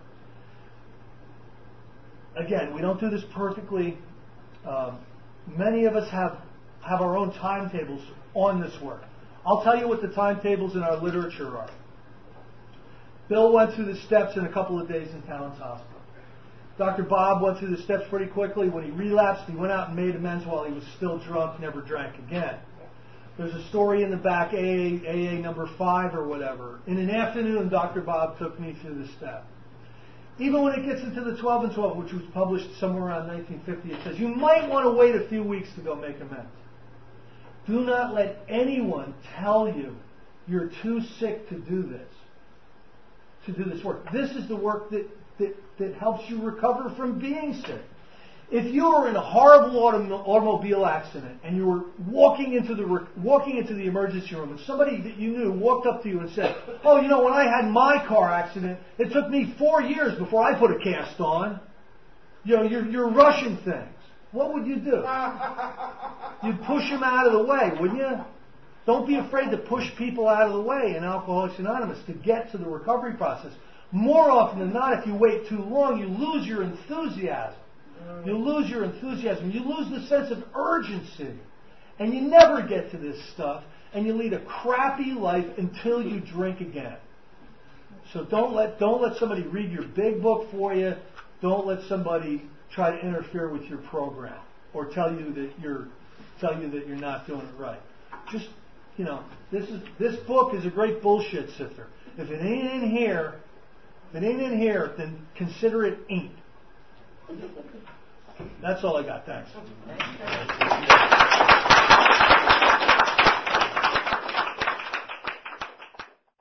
Again, we don't do this perfectly. Um, many of us have have our own timetables on this work. I'll tell you what the timetables in our literature are. Bill went through the steps in a couple of days in Talents Hospital. Doctor Bob went through the steps pretty quickly. When he relapsed, he went out and made amends while he was still drunk, never drank again. There's a story in the back, A A, A A number five or whatever. In an afternoon, Doctor Bob took me through the step. Even when it gets into the twelve and twelve, which was published somewhere around nineteen fifty, it says you might want to wait a few weeks to go make amends. Do not let anyone tell you you're too sick to do this, to do this work. This is the work that, that, that helps you recover from being sick. If you were in a horrible autom- automobile accident and you were walking into the re- walking into the emergency room and somebody that you knew walked up to you and said, "Oh, you know, when I had my car accident, it took me four years before I put a cast on." You know, you're, you're rushing things. What would you do? You'd push them out of the way, wouldn't you? Don't be afraid to push people out of the way in Alcoholics Anonymous to get to the recovery process. More often than not, if you wait too long, you lose your enthusiasm. You lose your enthusiasm. You lose the sense of urgency. And you never get to this stuff. And you lead a crappy life until you drink again. So don't let don't let somebody read your big book for you. Don't let somebody try to interfere with your program or tell you that you're tell you that you're not doing it right. Just you know, this is this book is a great bullshit sifter. If it ain't in here, if it ain't in here, then consider it ain't. That's all I got. Thanks.